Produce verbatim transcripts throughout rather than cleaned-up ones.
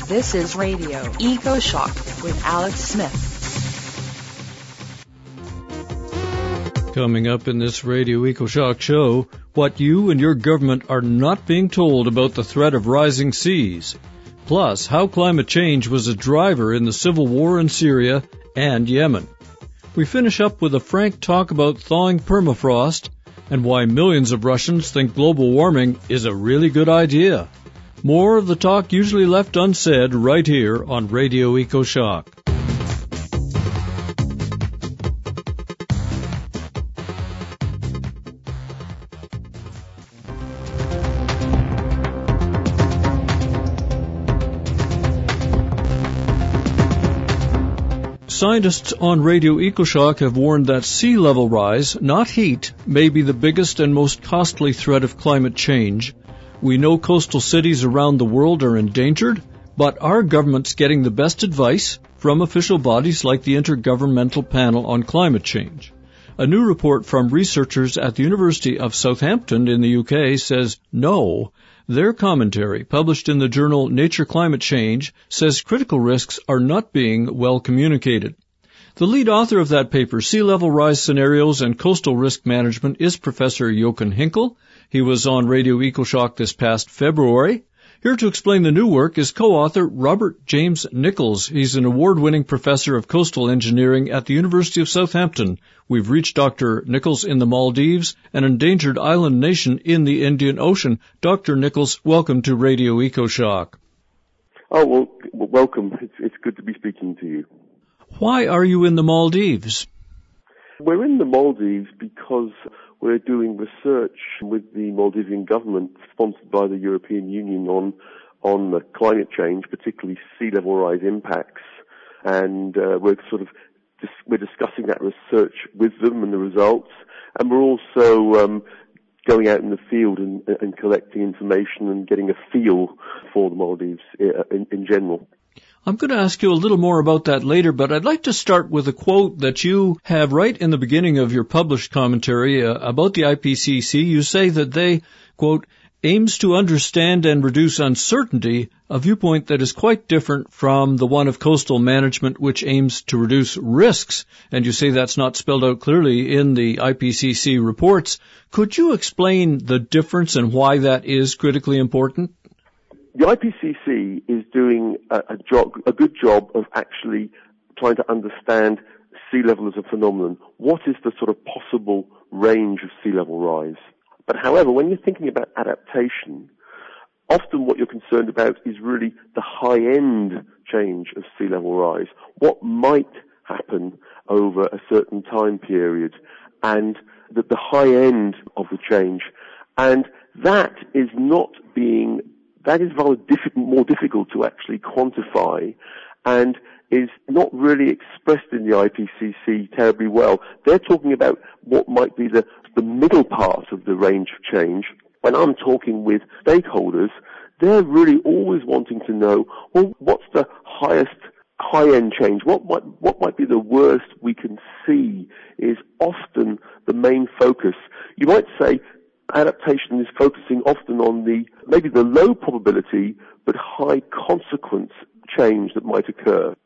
This is Radio Eco Shock with Alex Smith. Coming up in this Radio Eco Shock show, what you and your government are not being told about the threat of rising seas. Plus, how climate change was a driver in the civil war in Syria and Yemen. We finish up with a frank talk about thawing permafrost and why millions of Russians think global warming is a really good idea. More of the talk usually left unsaid right here on Radio Eco Shock. Scientists on Radio EcoShock have warned that sea level rise, not heat, may be the biggest and most costly threat of climate change. We know coastal cities around the world are endangered, but are governments getting the best advice from official bodies like the Intergovernmental Panel on Climate Change? A new report from researchers at the University of Southampton in the U K says no. Their commentary, published in the journal Nature Climate Change, says critical risks are not being well communicated. The lead author of that paper, Sea Level Rise Scenarios and Coastal Risk Management, is Professor Jochen Hinkel. He was on Radio EcoShock this past February. Here to explain the new work is co-author Robert James Nichols. He's an award-winning professor of coastal engineering at the University of Southampton. We've reached Doctor Nichols in the Maldives, an endangered island nation in the Indian Ocean. Doctor Nichols, welcome to Radio EcoShock. Oh, well, welcome. It's, it's good to be speaking to you. Why are you in the Maldives? We're in the Maldives because we're doing research with the Maldivian government, sponsored by the European Union, on on uh, climate change, particularly sea level rise impacts, and uh, we're sort of dis- we're discussing that research with them and the results, and we're also um, going out in the field and, and collecting information and getting a feel for the Maldives in, in general. I'm going to ask you a little more about that later, but I'd like to start with a quote that you have right in the beginning of your published commentary uh, about the I P C C. You say that they, quote, aims to understand and reduce uncertainty, a viewpoint that is quite different from the one of coastal management, which aims to reduce risks. And you say that's not spelled out clearly in the I P C C reports. Could you explain the difference and why that is critically important? The I P C C is doing a, a job, a good job of actually trying to understand sea level as a phenomenon. What is the sort of possible range of sea level rise? But however, when you're thinking about adaptation, often what you're concerned about is really the high-end change of sea level rise. What might happen over a certain time period, and the, the high end of the change. And that is not being That is rather diff- more difficult to actually quantify and is not really expressed in the I P C C terribly well. They're talking about what might be the, the middle part of the range of change. When I'm talking with stakeholders, they're really always wanting to know, well, what's the highest high-end change? What might, what might be the worst we can see is often the main focus. You might say, adaptation is focusing often on the, maybe the low probability, but high consequence change that might occur.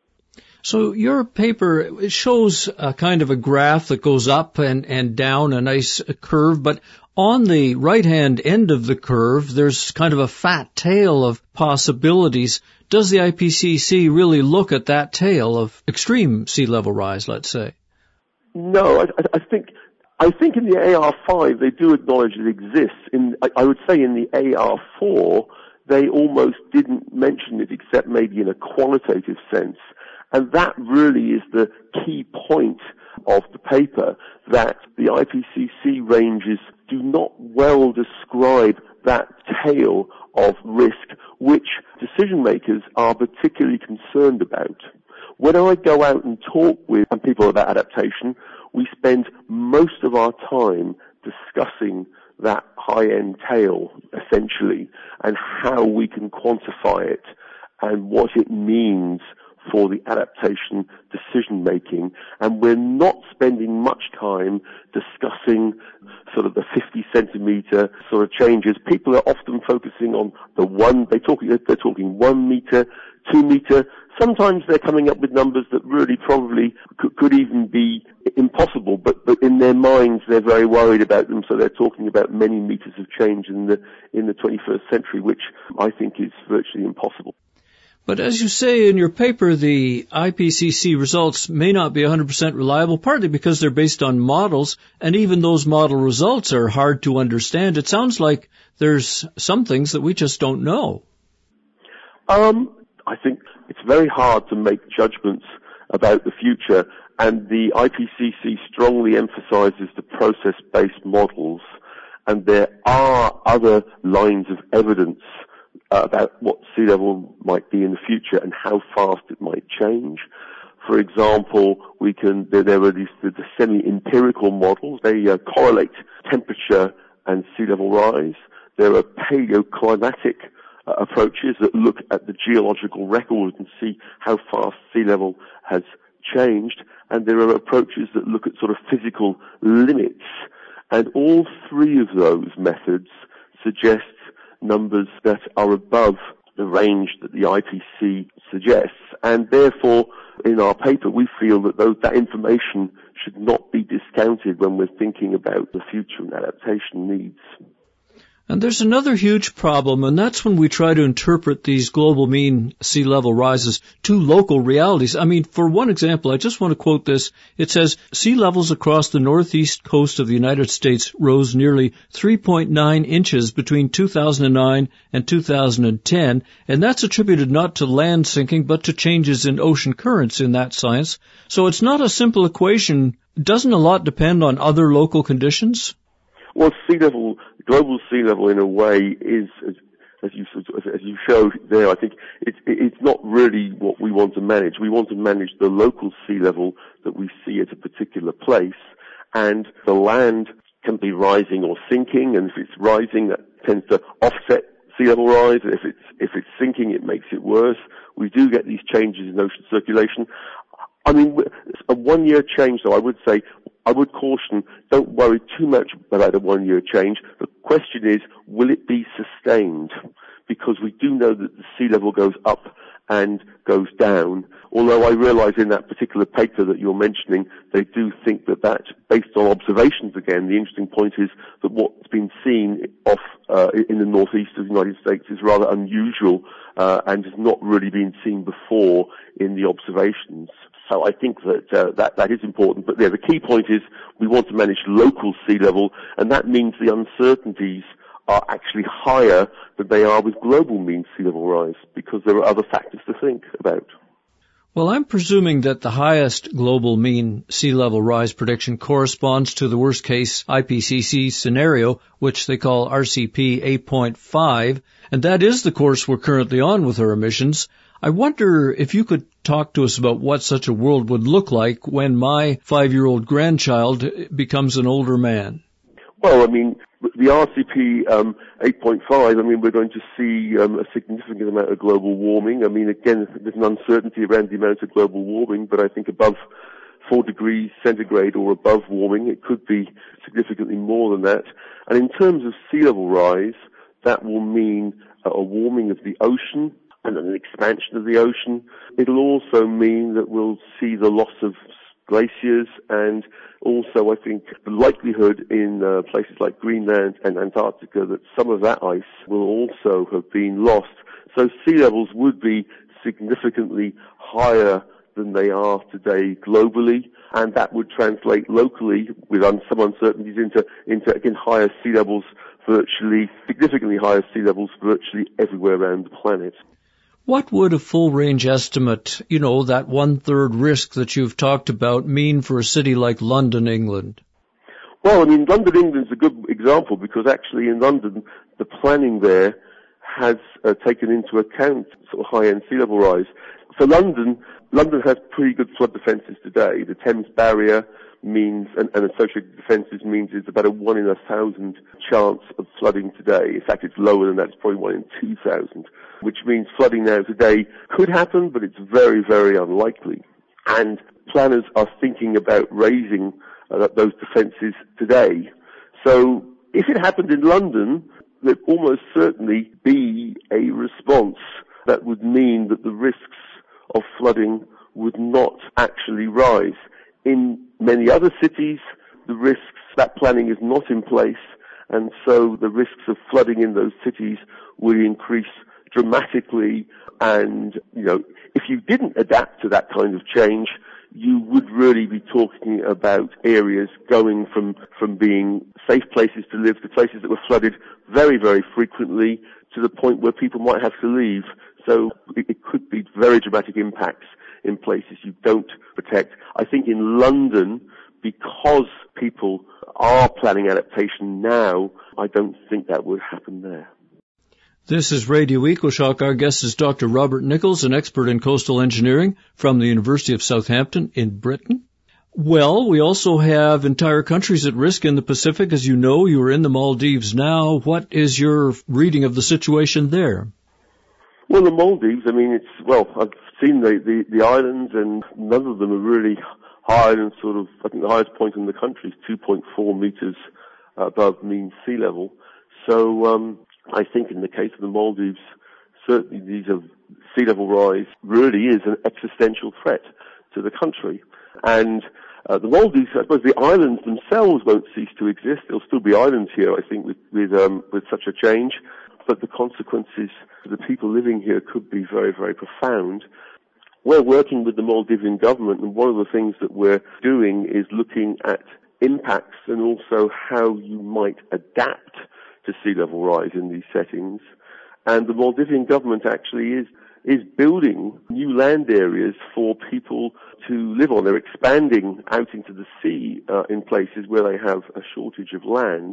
So your paper shows a kind of a graph that goes up and, and down, a nice curve, but on the right-hand end of the curve, there's kind of a fat tail of possibilities. Does the I P C C really look at that tail of extreme sea level rise, let's say? No, I, I think I think in the A R five they do acknowledge it exists. In, I, I would say in the A R four they almost didn't mention it except maybe in a qualitative sense. And that really is the key point of the paper, that the I P C C ranges do not well describe that tail of risk which decision makers are particularly concerned about. When I go out and talk with people about adaptation, we spend most of our time discussing that high-end tail, essentially, and how we can quantify it and what it means for the adaptation decision-making. And we're not spending much time discussing sort of the fifty centimeter sort of changes. People are often focusing on the one, they're talking, they're talking one meter, two metre. Sometimes they're coming up with numbers that really probably could, could even be impossible, but, but in their minds they're very worried about them, so they're talking about many metres of change in the in the twenty-first century, which I think is virtually impossible. But as you say in your paper, the I P C C results may not be one hundred percent reliable, partly because they're based on models, and even those model results are hard to understand. It sounds like there's some things that we just don't know. Um, I think it's very hard to make judgments about the future, and the I P C C strongly emphasizes the process-based models, and there are other lines of evidence uh, about what sea level might be in the future and how fast it might change. For example, we can there, there are these the, the semi-empirical models. They uh, correlate temperature and sea level rise. There are paleoclimatic uh, approaches that look at the geological record and see how fast sea level has changed. And there are approaches that look at sort of physical limits. And all three of those methods suggest numbers that are above the range that the I P C C suggests. And therefore, in our paper, we feel that those, that information should not be discounted when we're thinking about the future and adaptation needs. And there's another huge problem, and that's when we try to interpret these global mean sea level rises to local realities. I mean, for one example, I just want to quote this. It says, sea levels across the northeast coast of the United States rose nearly three point nine inches between two thousand nine and two thousand ten, and that's attributed not to land sinking, but to changes in ocean currents in that science. So it's not a simple equation. Doesn't a lot depend on other local conditions? Well, sea level, global sea level, in a way, is as, as you as you show there. I think it's it's not really what we want to manage. We want to manage the local sea level that we see at a particular place, and the land can be rising or sinking. And if it's rising, that tends to offset sea level rise. If it's if it's sinking, it makes it worse. We do get these changes in ocean circulation. I mean, a one-year change, though, I would say, I would caution, don't worry too much about a one-year change. The question is, will it be sustained? Because we do know that the sea level goes up and goes down. Although I realize in that particular paper that you're mentioning, they do think that that, based on observations again, the interesting point is that what's been seen off uh, in the northeast of the United States is rather unusual uh, and has not really been seen before in the observations. So I think that, uh, that that is important. But yeah, the key point is we want to manage local sea level, and that means the uncertainties are actually higher than they are with global mean sea level rise, because there are other factors to think about. Well, I'm presuming that the highest global mean sea level rise prediction corresponds to the worst case I P C C scenario, which they call R C P eight point five, and that is the course we're currently on with our emissions. I wonder if you could talk to us about what such a world would look like when my five-year-old grandchild becomes an older man. Well, I mean, the R C P um, eight point five, I mean, we're going to see um, a significant amount of global warming. I mean, again, there's an uncertainty around the amount of global warming, but I think above four degrees centigrade or above warming, it could be significantly more than that. And in terms of sea level rise, that will mean a warming of the ocean and an expansion of the ocean. It'll also mean that we'll see the loss of glaciers, and also I think the likelihood in uh, places like Greenland and Antarctica that some of that ice will also have been lost. So sea levels would be significantly higher than they are today globally, and that would translate locally with un- some uncertainties into, into again, higher sea levels virtually, significantly higher sea levels virtually everywhere around the planet. What would a full-range estimate, you know, that one-third risk that you've talked about, mean for a city like London, England? Well, I mean, London, England is a good example because actually in London, the planning there has uh, taken into account sort of high-end sea level rise. For London, London has pretty good flood defences today. The Thames Barrier means, and, and associated defences means it's about a one in a thousand chance of flooding today. In fact, it's lower than that. It's probably one in two thousand, which means flooding now today could happen, but it's very, very unlikely. And planners are thinking about raising uh, those defences today. So if it happened in London, there'd almost certainly be a response that would mean that the risks of flooding would not actually rise. In many other cities, the risks, that planning is not in place, and so the risks of flooding in those cities will increase dramatically. And, you know, if you didn't adapt to that kind of change, you would really be talking about areas going from, from being safe places to live to places that were flooded very, very frequently to the point where people might have to leave. So it, it could be very dramatic impacts in places you don't protect. I think in London, because people are planning adaptation now, I don't think that would happen there. This is Radio EcoShock. Our guest is Doctor Robert Nichols, an expert in coastal engineering from the University of Southampton in Britain. Well, we also have entire countries at risk in the Pacific. As you know, you are in the Maldives now. What is your reading of the situation there? Well, the Maldives, I mean, it's, well, I've seen the, the, the islands, and none of them are really higher than sort of, I think the highest point in the country is two point four meters above mean sea level. So, um, I think in the case of the Maldives, certainly these are, sea level rise really is an existential threat to the country. And uh, the Maldives, I suppose the islands themselves won't cease to exist. There'll still be islands here, I think, with with, um, with such a change. But the consequences for the people living here could be very, very profound. We're working with the Maldivian government, and one of the things that we're doing is looking at impacts and also how you might adapt to sea level rise in these settings. And the Maldivian government actually is is building new land areas for people to live on. They're expanding out into the sea uh, in places where they have a shortage of land.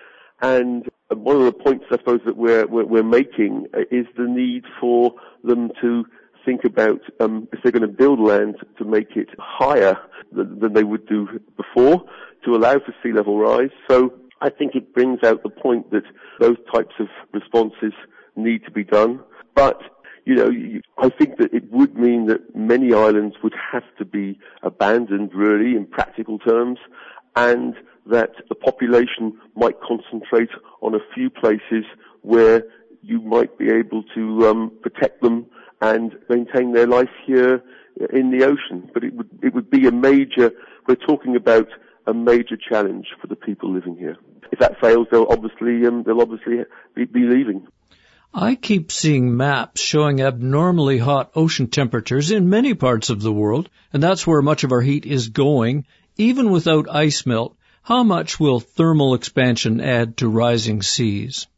And one of the points, I suppose, that we're we're, we're making is the need for them to think about um, if they're going to build land to make it higher than, than they would do before to allow for sea level rise. So I think it brings out the point that those types of responses need to be done. But, you know, I think that it would mean that many islands would have to be abandoned, really, in practical terms, and that the population might concentrate on a few places where you might be able to um, protect them and maintain their life here in the ocean. But it would it would be a major, we're talking about a major challenge for the people living here. If that fails, they'll obviously um, they'll obviously be, be leaving. I keep seeing maps showing abnormally hot ocean temperatures in many parts of the world, and that's where much of our heat is going, even without ice melt. How much will thermal expansion add to rising seas?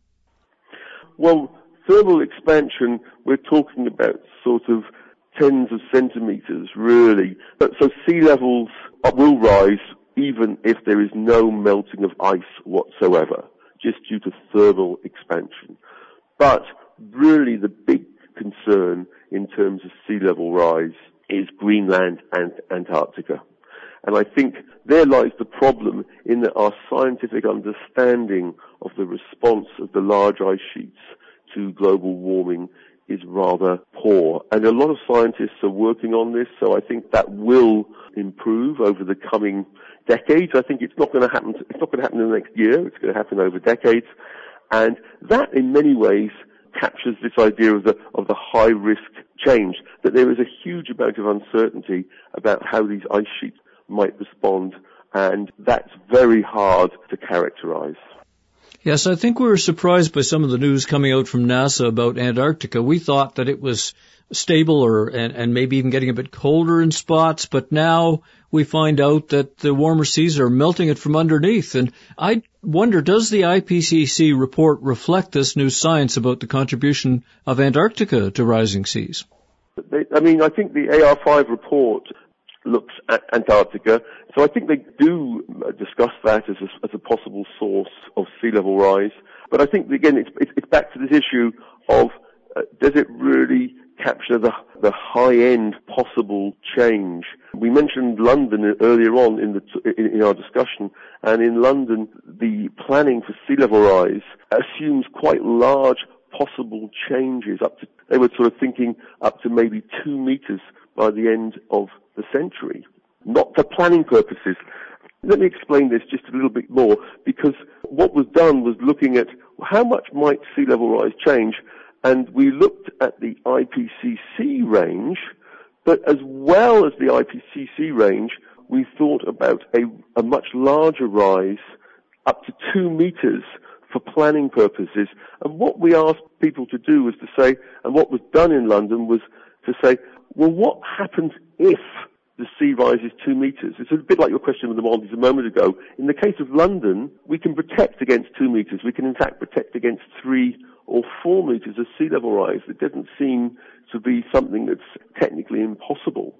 Well, thermal expansion, we're talking about sort of tens of centimeters, really. But so sea levels will rise even if there is no melting of ice whatsoever, just due to thermal expansion. But really the big concern in terms of sea level rise is Greenland and Antarctica. And I think there lies the problem in that our scientific understanding of the response of the large ice sheets to global warming is rather poor. And a lot of scientists are working on this, so I think that will improve over the coming decades. I think it's not going to happen, it's not going to happen in the next year, it's going to happen over decades. And that in many ways captures this idea of the, of the high risk change, that there is a huge amount of uncertainty about how these ice sheets might respond, and that's very hard to characterize. Yes, I think we were surprised by some of the news coming out from NASA about Antarctica. We thought that it was stable or and, and maybe even getting a bit colder in spots, but now we find out that the warmer seas are melting it from underneath. And I wonder, does the I P C C report reflect this new science about the contribution of Antarctica to rising seas? I mean, I think the A R five report looks at Antarctica, so I think they do discuss that as a, as a possible source of sea level rise. But I think, again, it's, it's back to this issue of uh, does it really capture the, the high-end possible change? We mentioned London earlier on in, the, in, in our discussion, and in London, the planning for sea level rise assumes quite large possible changes. Up to, they were sort of thinking up to maybe two meters by the end of the century, not for planning purposes. Let me explain this just a little bit more, because what was done was looking at how much might sea level rise change, And we looked at the I P C C range, but as well as the I P C C range, we thought about a, a much larger rise, up to two meters, for planning purposes. And what we asked people to do was to say, and what was done in London was to say, well, what happens if the sea rises two meters? It's a bit like your question with the Maldives a moment ago. In the case of London, we can protect against two meters. We can in fact protect against three or four meters of sea level rise. It doesn't seem to be something that's technically impossible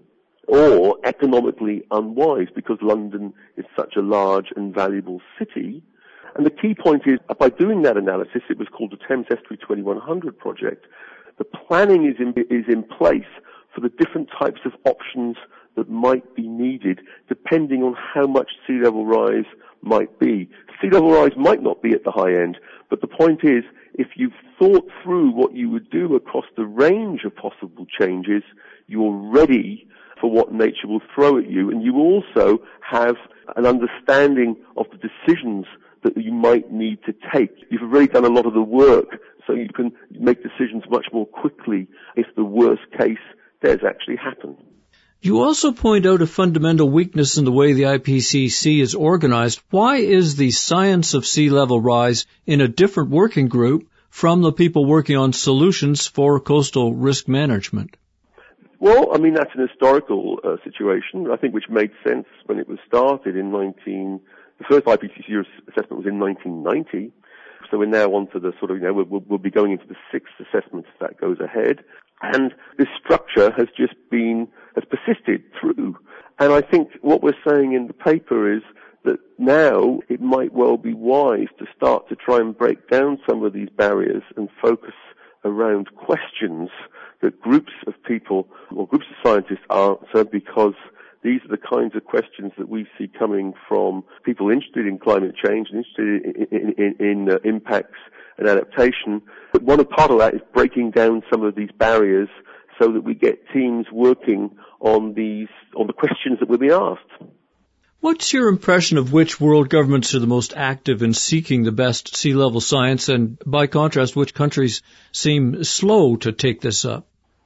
or economically unwise, because London is such a large and valuable city. And the key point is, by doing that analysis, it was called the Thames Estuary twenty-one hundred project, the planning is in, is in place for the different types of options that might be needed, depending on how much sea level rise might be. Sea level rise might not be at the high end, but the point is, if you've thought through what you would do across the range of possible changes, you're ready for what nature will throw at you, and you also have an understanding of the decisions that you might need to take. You've already done a lot of the work, so you can make decisions much more quickly if the worst case does actually happen. You also point out a fundamental weakness in the way the I P C C is organized. Why is the science of sea level rise in a different working group from the people working on solutions for coastal risk management? Well, I mean, that's an historical uh, situation, I think, which made sense when it was started in nineteen... The first I P C C assessment was in nineteen ninety, so we're now on to the sort of, you know, we'll, we'll be going into the sixth assessment if that goes ahead. And this structure has just been, has persisted through. And I think what we're saying in the paper is that now it might well be wise to start to try and break down some of these barriers and focus around questions that groups of people or groups of scientists answer, because these are the kinds of questions that we see coming from people interested in climate change and interested in, in, in uh, impacts and adaptation. But one part of that is breaking down some of these barriers so that we get teams working on these, on the questions that we'll be asked. What's your impression of which world governments are the most active in seeking the best sea level science, and by contrast, which countries seem slow to take this up?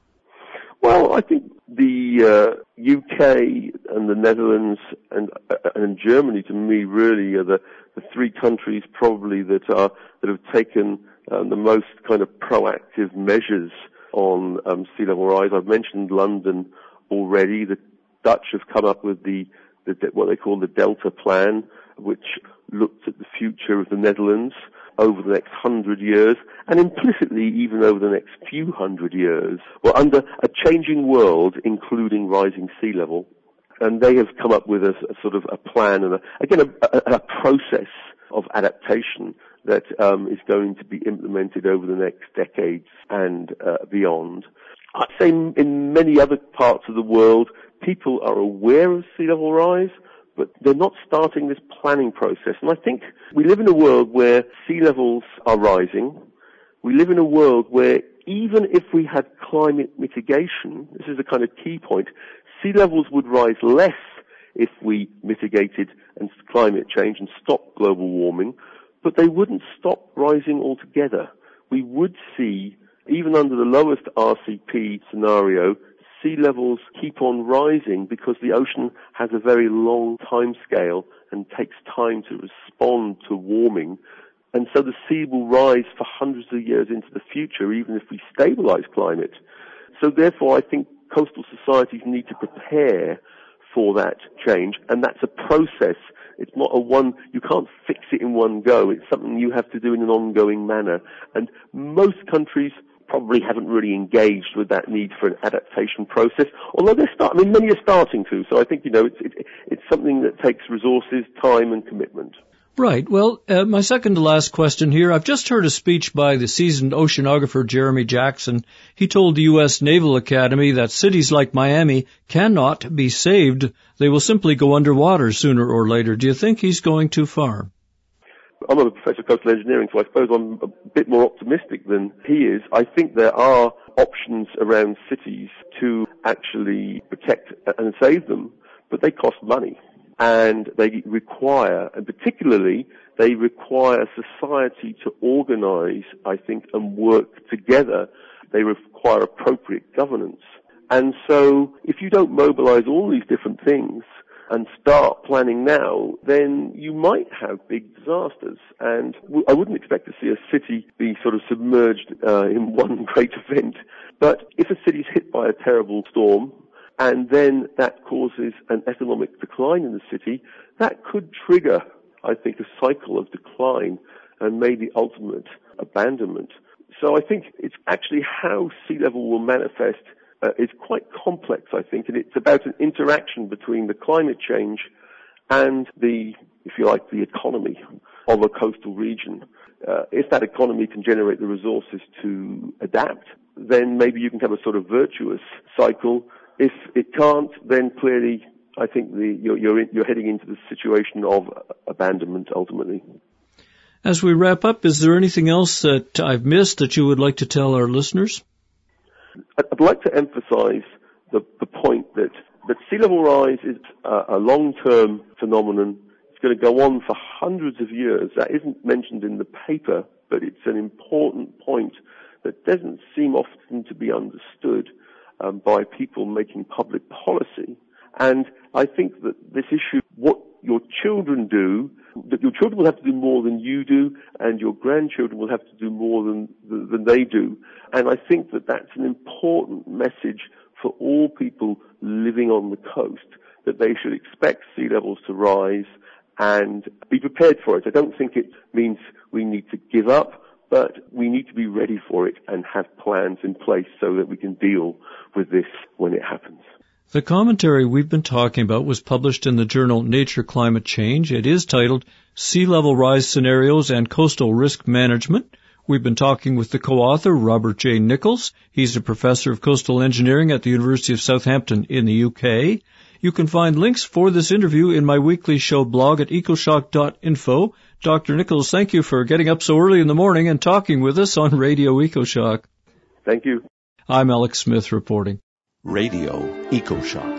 Well, I think the uh, U K and the Netherlands and, uh, and Germany, to me, really are the, the three countries probably that are that have taken um, the most kind of proactive measures on um, sea level rise. I've mentioned London already. The Dutch have come up with the, the what they call the Delta Plan, which looked at the future of the Netherlands over the next hundred years, and implicitly even over the next few hundred years. Well, under a changing world, including rising sea level, and they have come up with a, a sort of a plan and, a, again, a, a, a process of adaptation that um, is going to be implemented over the next decades and uh, beyond. I'd say in many other parts of the world, people are aware of sea level rise, but they're not starting this planning process. And I think we live in a world where sea levels are rising. We live in a world where even if we had climate mitigation, this is a kind of key point, sea levels would rise less if we mitigated and climate change and stopped global warming, but they wouldn't stop rising altogether. We would see, even under the lowest R C P scenario, sea levels keep on rising because the ocean has a very long time scale and takes time to respond to warming. And so the sea will rise for hundreds of years into the future, even if we stabilize climate. So therefore, I think coastal societies need to prepare for that change, and that's a process. It's not a one, you can't fix it in one go. It's something you have to do in an ongoing manner. And most countries probably haven't really engaged with that need for an adaptation process, although they're start, I mean, many are starting to. So I think, you know, it's, it, it's something that takes resources, time, and commitment. Right. Well, uh, my second to last question here. I've just heard a speech by the seasoned oceanographer Jeremy Jackson. He told the U S Naval Academy that cities like Miami cannot be saved. They will simply go underwater sooner or later. Do you think he's going too far? I'm a professor of coastal engineering, so I suppose I'm a bit more optimistic than he is. I think there are options around cities to actually protect and save them, but they cost money. and they require, and particularly, they require society to organize, I think, and work together. They require appropriate governance. And so, if you don't mobilize all these different things and start planning now, then you might have big disasters. And I wouldn't expect to see a city be sort of submerged uh, in one great event. But if a city's hit by a terrible storm, and then that causes an economic decline in the city, that could trigger, I think, a cycle of decline and maybe ultimate abandonment. So I think it's actually how sea level will manifest uh, is quite complex, I think, and it's about an interaction between the climate change and the, if you like, the economy of a coastal region. Uh, if that economy can generate the resources to adapt, then maybe you can have a sort of virtuous cycle. If it can't, then clearly I think the, you're, you're, in, you're heading into the situation of abandonment ultimately. As we wrap up, is there anything else that I've missed that you would like to tell our listeners? I'd like to emphasize the, the point that, that sea level rise is a, a long-term phenomenon. It's going to go on for hundreds of years. That isn't mentioned in the paper, but it's an important point that doesn't seem often to be understood um, by people making public policy. And I think that this issue, what your children do, that your children will have to do more than you do, and your grandchildren will have to do more than, than they do. And I think that that's an important message for all people living on the coast, that they should expect sea levels to rise and be prepared for it. I don't think it means we need to give up, but we need to be ready for it and have plans in place so that we can deal with this when it happens. The commentary we've been talking about was published in the journal Nature Climate Change. It is titled Sea Level Rise Scenarios and Coastal Risk Management. We've been talking with the co-author, Robert J. Nichols. He's a professor of coastal engineering at the University of Southampton in the U K. You can find links for this interview in my weekly show blog at ecoshock dot info. Doctor Nichols, thank you for getting up so early in the morning and talking with us on Radio EcoShock. Thank you. I'm Alex Smith reporting. Radio EcoShock.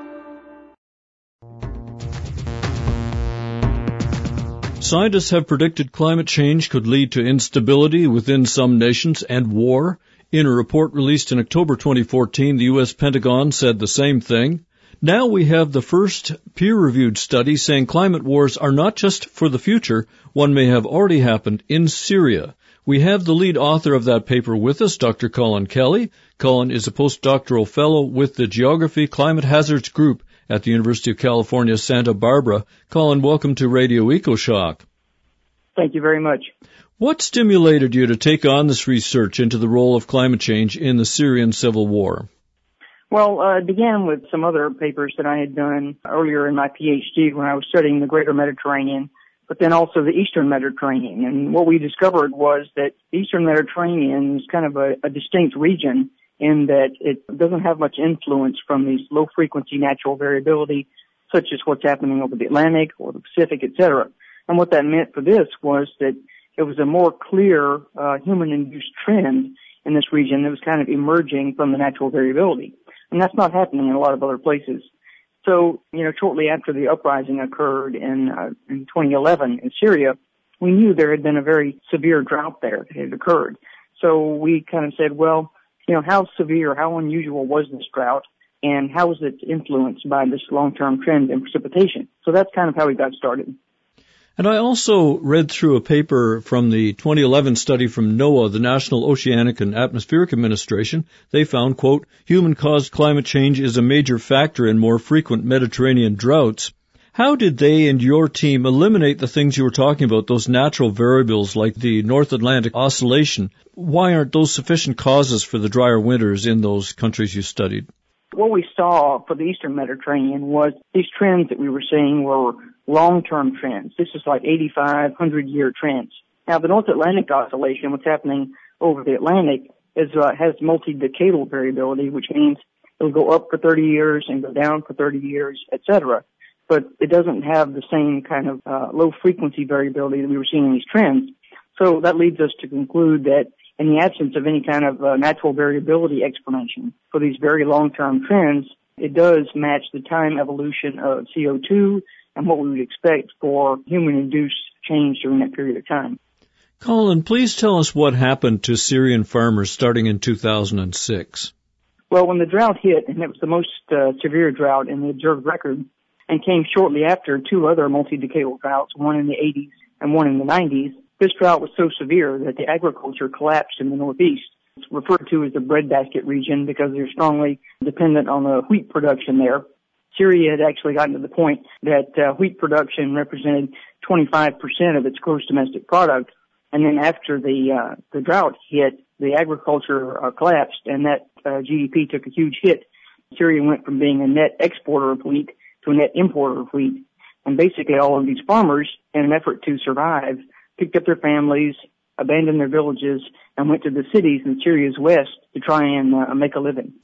Scientists have predicted climate change could lead to instability within some nations and war. In a report released in October twenty fourteen, the U S Pentagon said the same thing. Now we have the first peer-reviewed study saying climate wars are not just for the future. One may have already happened in Syria. We have the lead author of that paper with us, Doctor Colin Kelly. Colin is a postdoctoral fellow with the Geography Climate Hazards Group at the University of California, Santa Barbara. Colin, welcome to Radio EcoShock. Thank you very much. What stimulated you to take on this research into the role of climate change in the Syrian civil war? Well, uh, it began with some other papers that I had done earlier in my PhD when I was studying the Greater Mediterranean, but then also the Eastern Mediterranean. And what we discovered was that the Eastern Mediterranean is kind of a, a distinct region in that it doesn't have much influence from these low-frequency natural variability, such as what's happening over the Atlantic or the Pacific, et cetera. And what that meant for this was that it was a more clear uh, human-induced trend in this region that was kind of emerging from the natural variability. And that's not happening in a lot of other places. So, you know, shortly after the uprising occurred in, uh, in twenty eleven in Syria, we knew there had been a very severe drought there that had occurred. So we kind of said, well, you know, how severe, how unusual was this drought, and how was it influenced by this long-term trend in precipitation? So that's kind of how we got started. And I also read through a paper from the twenty eleven study from NOAA, the National Oceanic and Atmospheric Administration. They found, quote, human-caused climate change is a major factor in more frequent Mediterranean droughts. How did they and your team eliminate the things you were talking about, those natural variables like the North Atlantic Oscillation? Why aren't those sufficient causes for the drier winters in those countries you studied? What we saw for the Eastern Mediterranean was these trends that we were seeing were long-term trends. This is like eighty-five, one hundred year trends. Now, the North Atlantic Oscillation, what's happening over the Atlantic, is uh, has multi-decadal variability, which means it'll go up for thirty years and go down for thirty years, et cetera. But it doesn't have the same kind of uh, low-frequency variability that we were seeing in these trends. So that leads us to conclude that in the absence of any kind of uh, natural variability explanation for these very long-term trends, it does match the time evolution of C O two and what we would expect for human-induced change during that period of time. Colin, please tell us what happened to Syrian farmers starting in two thousand six. Well, when the drought hit, and it was the most uh, severe drought in the observed record, and came shortly after two other multi-decadal droughts, one in the eighties and one in the nineties, this drought was so severe that the agriculture collapsed in the Northeast. It's referred to as the breadbasket region because they're strongly dependent on the wheat production there. Syria had actually gotten to the point that uh, wheat production represented twenty-five percent of its gross domestic product. And then after the uh, the drought hit, the agriculture uh, collapsed, and that uh, G D P took a huge hit. Syria went from being a net exporter of wheat to a net importer of wheat. And basically all of these farmers, in an effort to survive, picked up their families, abandoned their villages, and went to the cities in Syria's west to try and uh, make a living.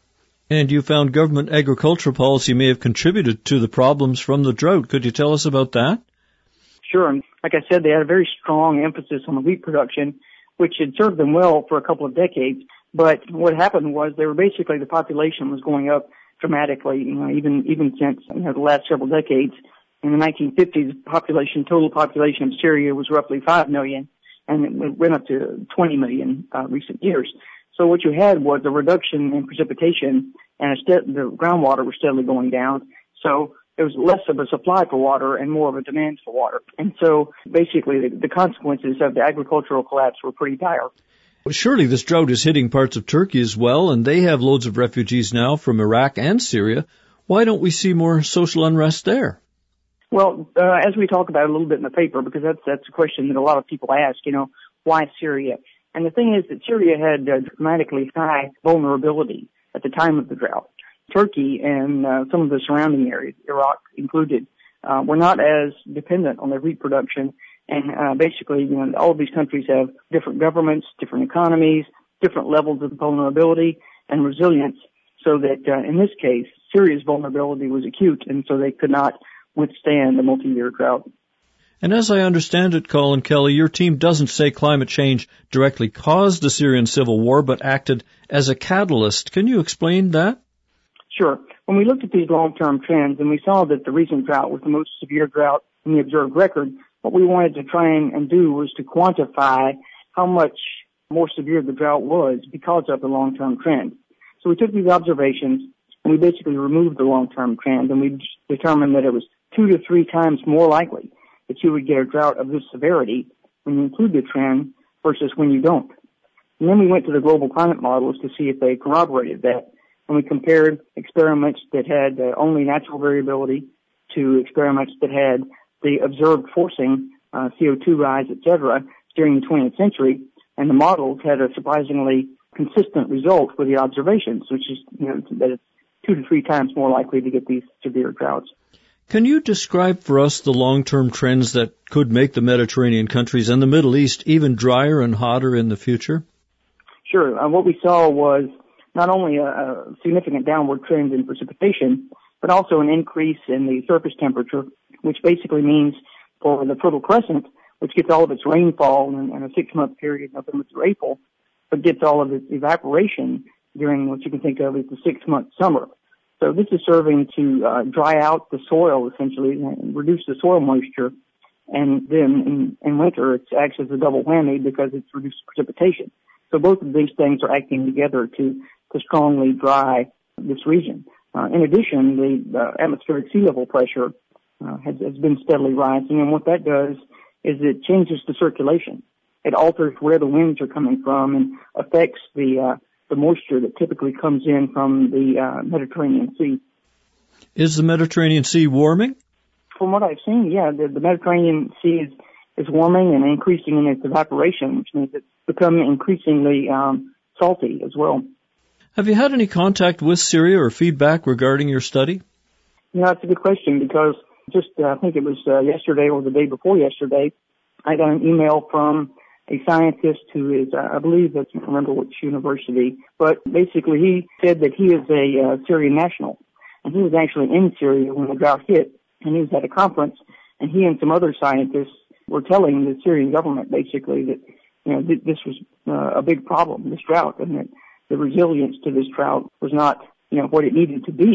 And you found government agricultural policy may have contributed to the problems from the drought. Could you tell us about that? Sure. And like I said, they had a very strong emphasis on the wheat production, which had served them well for a couple of decades. But what happened was they were basically, the population was going up dramatically, you know, even, even since, you know, the last several decades. In the nineteen fifties, the population, total population of Syria was roughly five million, and it went up to twenty million, uh, recent years. So what you had was a reduction in precipitation, and a st- the groundwater was steadily going down. So there was less of a supply for water and more of a demand for water. And so basically the, the consequences of the agricultural collapse were pretty dire. Well, surely this drought is hitting parts of Turkey as well, and they have loads of refugees now from Iraq and Syria. Why don't we see more social unrest there? Well, uh, as we talk about a little bit in the paper, because that's that's a question that a lot of people ask, you know, why Syria? And the thing is that Syria had uh, dramatically high vulnerability at the time of the drought. Turkey and uh, some of the surrounding areas, Iraq included, uh, were not as dependent on their wheat production. And uh, basically, you know, all of these countries have different governments, different economies, different levels of vulnerability and resilience. So that uh, in this case, Syria's vulnerability was acute, and so they could not withstand the multi-year drought. And as I understand it, Colin Kelly, your team doesn't say climate change directly caused the Syrian civil war, but acted as a catalyst. Can you explain that? Sure. When we looked at these long-term trends and we saw that the recent drought was the most severe drought in the observed record, what we wanted to try and, and do was to quantify how much more severe the drought was because of the long-term trend. So we took these observations and we basically removed the long-term trend, and we determined that it was two to three times more likely that you would get a drought of this severity when you include the trend versus when you don't. And then we went to the global climate models to see if they corroborated that. And we compared experiments that had uh, only natural variability to experiments that had the observed forcing, uh, C O two rise, et cetera, during the twentieth century. And the models had a surprisingly consistent result for the observations, which is, you know, that it's two to three times more likely to get these severe droughts. Can you describe for us the long-term trends that could make the Mediterranean countries and the Middle East even drier and hotter in the future? Sure. Uh, what we saw was not only a, a significant downward trend in precipitation, but also an increase in the surface temperature, which basically means for the Fertile Crescent, which gets all of its rainfall in, in a six-month period, November through April, but gets all of its evaporation during what you can think of as the six-month summer. So this is serving to uh, dry out the soil, essentially, and reduce the soil moisture. And then in, in winter, it acts as a double whammy because it's reduced precipitation. So both of these things are acting together to, to strongly dry this region. Uh, in addition, the uh, atmospheric sea level pressure uh, has, has been steadily rising, and what that does is it changes the circulation. It alters where the winds are coming from and affects the uh, the moisture that typically comes in from the uh, Mediterranean Sea. Is the Mediterranean Sea warming? From what I've seen, yeah, the, the Mediterranean Sea is, is warming and increasing in its evaporation, which means it's becoming increasingly um, salty as well. Have you had any contact with Syria or feedback regarding your study? You know, that's a good question because just, uh, I think it was uh, yesterday or the day before yesterday, I got an email from a scientist who is, uh, I believe, I can't remember which university, but basically he said that he is a uh, Syrian national, and he was actually in Syria when the drought hit, and he was at a conference, and he and some other scientists were telling the Syrian government basically that, you know, th- this was uh, a big problem, this drought, and that the resilience to this drought was not, you know, what it needed to be.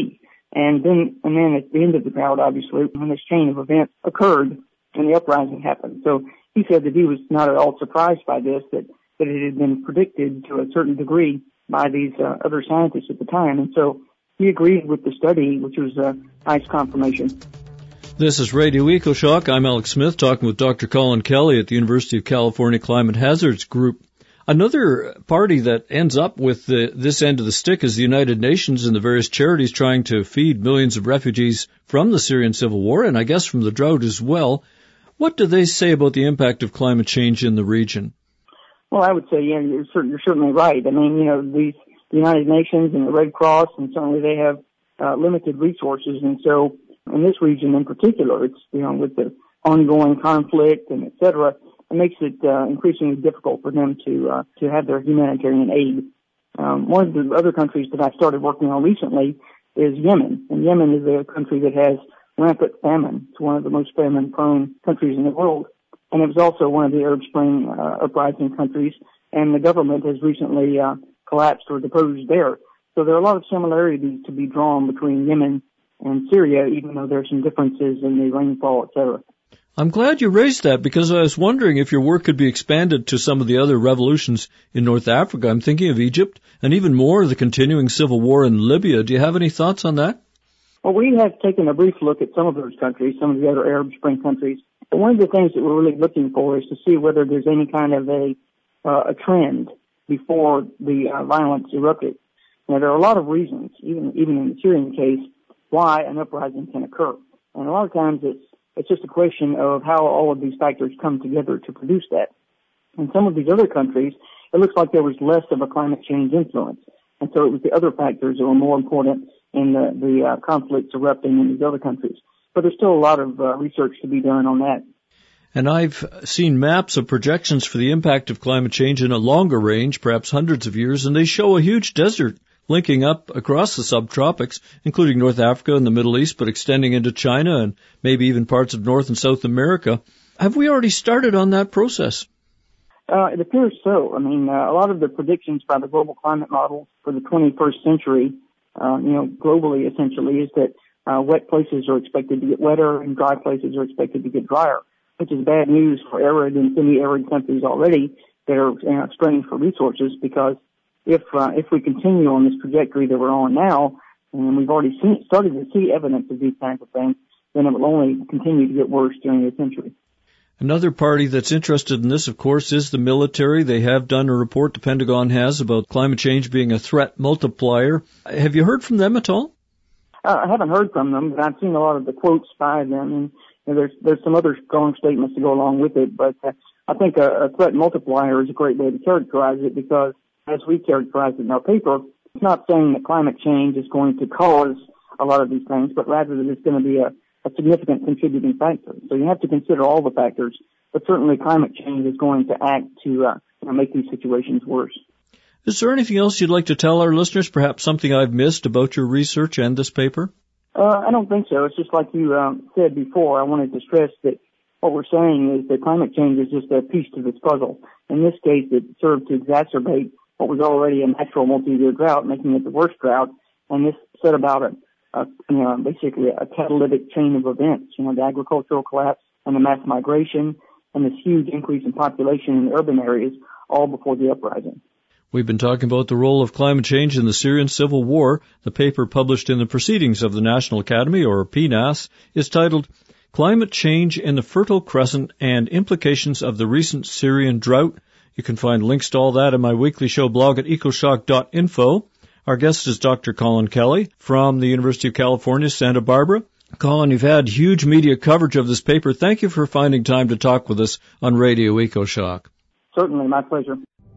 And then, and then at the end of the drought, obviously, when this chain of events occurred and the uprising happened. So he said that he was not at all surprised by this, that, that it had been predicted to a certain degree by these uh, other scientists at the time. And so he agreed with the study, which was a nice confirmation. This is Radio EcoShock. I'm Alex Smith, talking with Doctor Colin Kelly at the University of California Climate Hazards Group. Another party that ends up with the, this end of the stick is the United Nations and the various charities trying to feed millions of refugees from the Syrian civil war, and I guess from the drought as well. What do they say about the impact of climate change in the region? Well, I would say, yeah, you're, certain, you're certainly right. I mean, you know, these, the United Nations and the Red Cross, and certainly they have uh, limited resources, and so in this region in particular, it's, you know, with the ongoing conflict and et cetera, it makes it uh, increasingly difficult for them to uh, to have their humanitarian aid. Um, one of the other countries that I started working on recently is Yemen, and Yemen is a country that has rampant famine. It's one of the most famine-prone countries in the world, and it was also one of the Arab Spring uh, uprising countries, and the government has recently uh, collapsed or deposed there. So there are a lot of similarities to be drawn between Yemen and Syria, even though there are some differences in the rainfall, et cetera. I'm glad you raised that, because I was wondering if your work could be expanded to some of the other revolutions in North Africa. I'm thinking of Egypt, and even more the continuing civil war in Libya. Do you have any thoughts on that? Well, we have taken a brief look at some of those countries, some of the other Arab Spring countries. And one of the things that we're really looking for is to see whether there's any kind of a uh, a trend before the uh, violence erupted. Now, there are a lot of reasons, even even in the Syrian case, why an uprising can occur. And a lot of times it's It's just a question of how all of these factors come together to produce that. In some of these other countries, it looks like there was less of a climate change influence. And so it was the other factors that were more important in the, the uh, conflicts erupting in these other countries. But there's still a lot of uh, research to be done on that. And I've seen maps of projections for the impact of climate change in a longer range, perhaps hundreds of years, and they show a huge desert linking up across the subtropics, including North Africa and the Middle East, but extending into China and maybe even parts of North and South America. Have we already started on that process? Uh, it appears so. I mean, uh, a lot of the predictions by the global climate model for the twenty-first century, uh, you know, globally essentially, is that uh, wet places are expected to get wetter and dry places are expected to get drier, which is bad news for arid and semi-arid countries already that are you know, straining for resources, because If uh, if we continue on this trajectory that we're on now, and we've already seen, started to see evidence of these kinds of things, then it will only continue to get worse during the century. Another party that's interested in this, of course, is the military. They have done a report, the Pentagon has, about climate change being a threat multiplier. Have you heard from them at all? Uh, I haven't heard from them, but I've seen a lot of the quotes by them, and you know, there's there's some other strong statements to go along with it. But uh, I think a, a threat multiplier is a great way to characterize it, because as we characterize it in our paper, it's not saying that climate change is going to cause a lot of these things, but rather that it's going to be a, a significant contributing factor. So you have to consider all the factors, but certainly climate change is going to act to uh, you know, make these situations worse. Is there anything else you'd like to tell our listeners, perhaps something I've missed about your research and this paper? Uh, I don't think so. It's just like you um, said before, I wanted to stress that what we're saying is that climate change is just a piece to this puzzle. In this case, it served to exacerbate what was already a natural multi-year drought, making it the worst drought, and this set about a, a you know, basically a catalytic chain of events, you know, the agricultural collapse and the mass migration and this huge increase in population in urban areas, all before the uprising. We've been talking about the role of climate change in the Syrian civil war. The paper published in the Proceedings of the National Academy, or P N A S, is titled Climate Change in the Fertile Crescent and Implications of the Recent Syrian Drought. You can find links to all that in my weekly show blog at ecoshock dot info. Our guest is Doctor Colin Kelly from the University of California, Santa Barbara. Colin, you've had huge media coverage of this paper. Thank you for finding time to talk with us on Radio EcoShock. Certainly, my pleasure.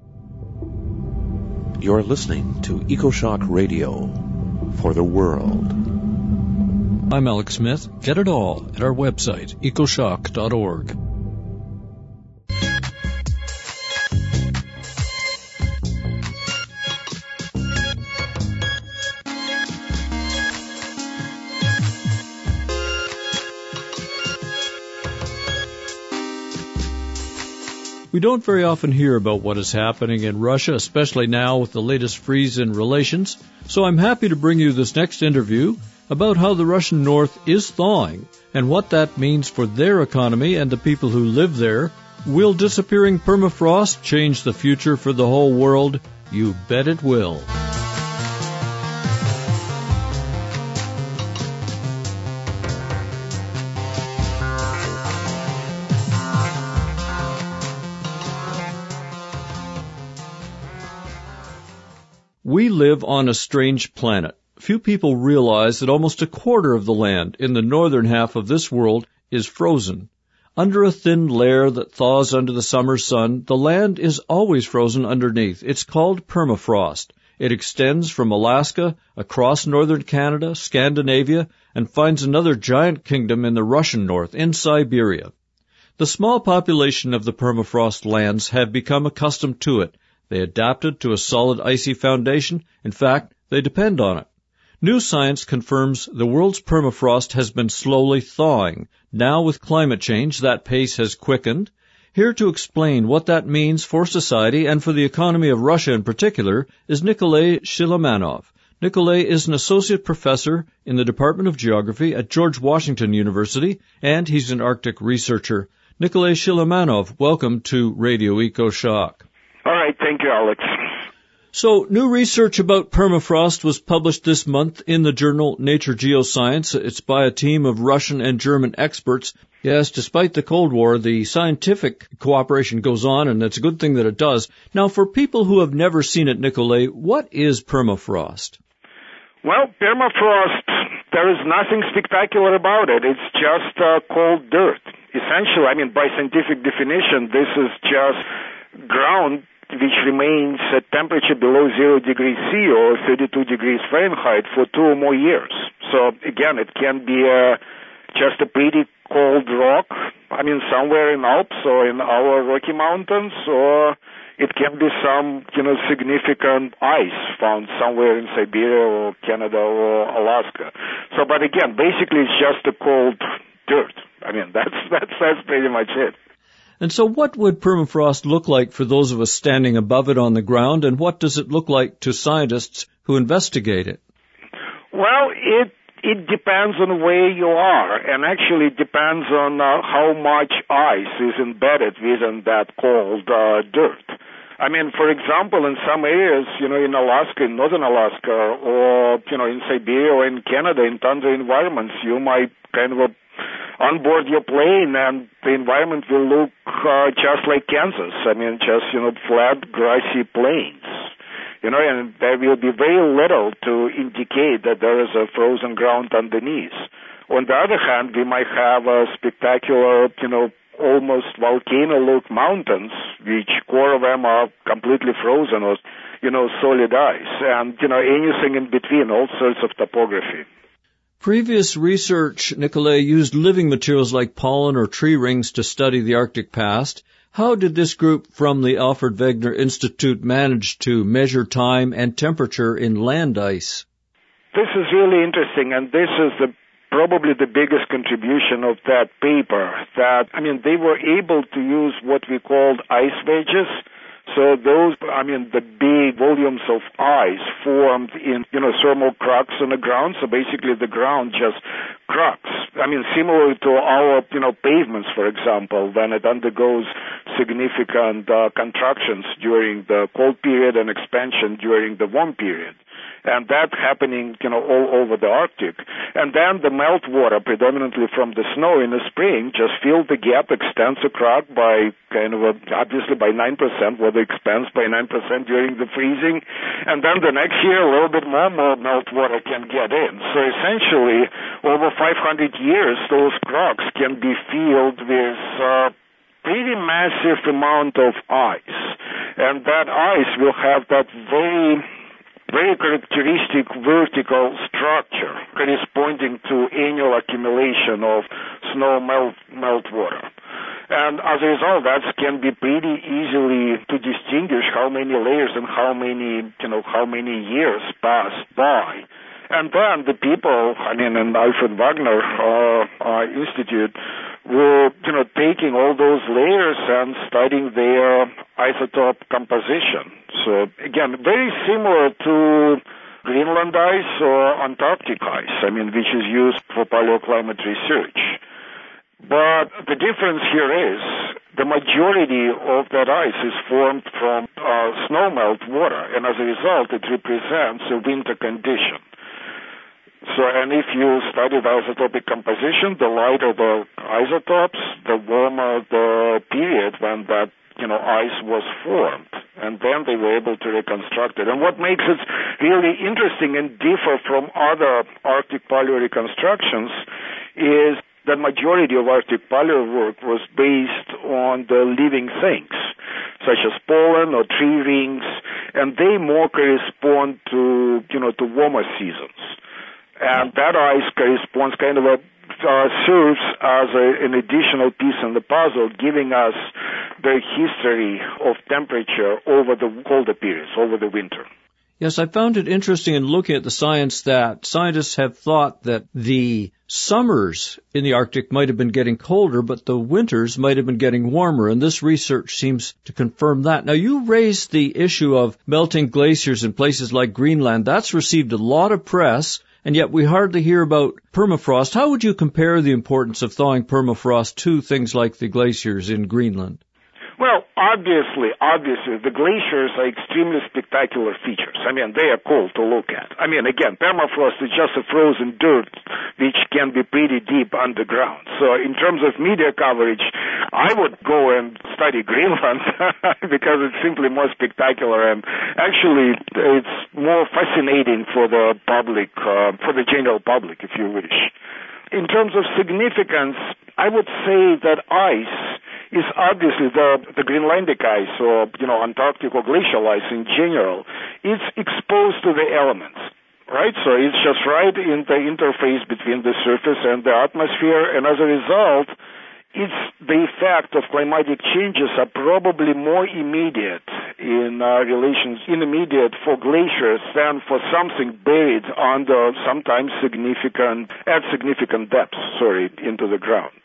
You're listening to EcoShock Radio for the world. I'm Alex Smith. Get it all at our website, ecoshock dot org. We don't very often hear about what is happening in Russia, especially now with the latest freeze in relations. So I'm happy to bring you this next interview about how the Russian North is thawing and what that means for their economy and the people who live there. Will disappearing permafrost change the future for the whole world? You bet it will. We live on a strange planet. Few people realize that almost a quarter of the land in the northern half of this world is frozen. Under a thin layer that thaws under the summer sun, the land is always frozen underneath. It's called permafrost. It extends from Alaska, across northern Canada, Scandinavia, and finds another giant kingdom in the Russian north, in Siberia. The small population of the permafrost lands have become accustomed to it. They adapted to a solid icy foundation. In fact, they depend on it. New science confirms the world's permafrost has been slowly thawing. Now with climate change, that pace has quickened. Here to explain what that means for society and for the economy of Russia in particular is Nikolay Shilomanov. Nikolay is an associate professor in the Department of Geography at George Washington University, and he's an Arctic researcher. Nikolay Shilomanov, welcome to Radio EcoShock. All right, thank you, Alex. So, new research about permafrost was published this month in the journal Nature Geoscience. It's by a team of Russian and German experts. Yes, despite the Cold War, the scientific cooperation goes on, and it's a good thing that it does. Now, for people who have never seen it, Nikolay, what is permafrost? Well, permafrost, there is nothing spectacular about it. It's just uh, cold dirt. Essentially, I mean, by scientific definition, this is just ground which remains at temperature below zero degrees C or thirty-two degrees Fahrenheit for two or more years. So again, it can be uh, just a pretty cold rock, I mean, somewhere in Alps or in our Rocky Mountains, or it can be some, you know, significant ice found somewhere in Siberia or Canada or Alaska. So, but again, basically it's just a cold dirt. I mean, that's, that's, that's pretty much it. And so what would permafrost look like for those of us standing above it on the ground, and what does it look like to scientists who investigate it? Well, it it depends on where you are, and actually it depends on uh, how much ice is embedded within that cold uh, dirt. I mean, for example, in some areas, you know, in Alaska, in northern Alaska, or, you know, in Siberia or in Canada, in tundra environments, you might kind of uh, onboard your plane and the environment will look uh, just like Kansas. I mean, just, you know, flat, grassy plains. You know, and there will be very little to indicate that there is a frozen ground underneath. On the other hand, we might have a spectacular, you know, almost volcano-look mountains, which core of them are completely frozen or, you know, solid ice. And, you know, anything in between, all sorts of topography. Previous research, Nikolay, used living materials like pollen or tree rings to study the Arctic past. How did this group from the Alfred Wegener Institute manage to measure time and temperature in land ice? This is really interesting, and this is the, probably the biggest contribution of that paper. That, I mean, they were able to use what we called ice wedges. So those, I mean, the big volumes of ice formed in, you know, thermal cracks on the ground. So basically the ground just cracks. I mean, similar to our, you know, pavements, for example, when it undergoes significant uh, contractions during the cold period and expansion during the warm period. And that happening, you know, all over the Arctic. And then the meltwater, predominantly from the snow in the spring, just fills the gap, extends the crack by kind of, a, obviously by nine percent, where it expands by nine percent during the freezing. And then the next year, a little bit more, more meltwater can get in. So essentially, over five hundred years, those cracks can be filled with uh, pretty massive amount of ice. And that ice will have that very very characteristic vertical structure corresponding to annual accumulation of snow melt meltwater. And as a result, that can be pretty easily to distinguish how many layers and how many, you know, how many years pass by. And then the people, I mean, in Alfred Wegener uh, uh, Institute were, you know, taking all those layers and studying their isotope composition. So, again, very similar to Greenland ice or Antarctic ice, I mean, which is used for paleoclimate research. But the difference here is the majority of that ice is formed from uh, snowmelt water, and as a result, it represents a winter condition. So, and if you study the isotopic composition, the lighter the isotopes, the warmer the period when that, you know, ice was formed. And then they were able to reconstruct it. And what makes it really interesting and differ from other Arctic paleo reconstructions is the majority of Arctic paleo work was based on the living things, such as pollen or tree rings, and they more correspond to, you know, to warmer seasons. And that ice corresponds kind of a, uh, serves as a, an additional piece in the puzzle, giving us the history of temperature over the colder periods, over the winter. Yes, I found it interesting in looking at the science that scientists have thought that the summers in the Arctic might have been getting colder, but the winters might have been getting warmer, and this research seems to confirm that. Now, you raised the issue of melting glaciers in places like Greenland. That's received a lot of press, and yet we hardly hear about permafrost. How would you compare the importance of thawing permafrost to things like the glaciers in Greenland? Well, obviously, obviously, the glaciers are extremely spectacular features. I mean, they are cool to look at. I mean, again, permafrost is just a frozen dirt which can be pretty deep underground. So in terms of media coverage, I would go and study Greenland because it's simply more spectacular, and actually it's more fascinating for the public, uh, for the general public, if you wish. In terms of significance, I would say that ice is obviously the, the Greenlandic ice or, you know, Antarctic or glacial ice in general. It's exposed to the elements, right? So it's just right in the interface between the surface and the atmosphere, and as a result, it's the effect of climatic changes are probably more immediate in uh, relations, immediate for glaciers than for something buried under sometimes significant, at significant depths, sorry, into the ground.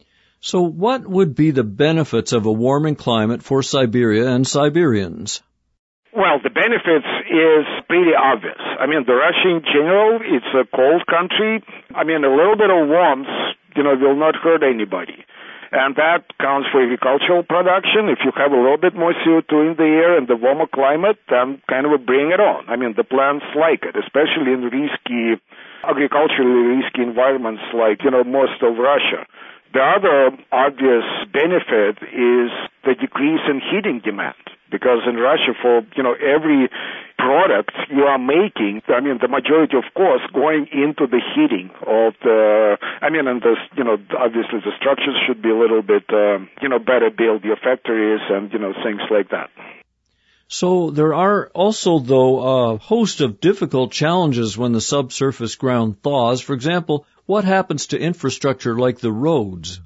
So what would be the benefits of a warming climate for Siberia and Siberians? Well, the benefits is pretty obvious. I mean, the Russia in general, it's a cold country. I mean, a little bit of warmth, you know, will not hurt anybody. And that counts for agricultural production. If you have a little bit more C O two in the air and the warmer climate, then kind of bring it on. I mean, the plants like it, especially in risky, agriculturally risky environments like, you know, most of Russia. The other obvious benefit is the decrease in heating demand, because in Russia, for, you know, every product you are making, I mean, the majority, of course, going into the heating of the, I mean, and this, you know, obviously the structures should be a little bit, uh, you know, better built, your factories and, you know, things like that. So there are also, though, a host of difficult challenges when the subsurface ground thaws. For example, what happens to infrastructure like the roads?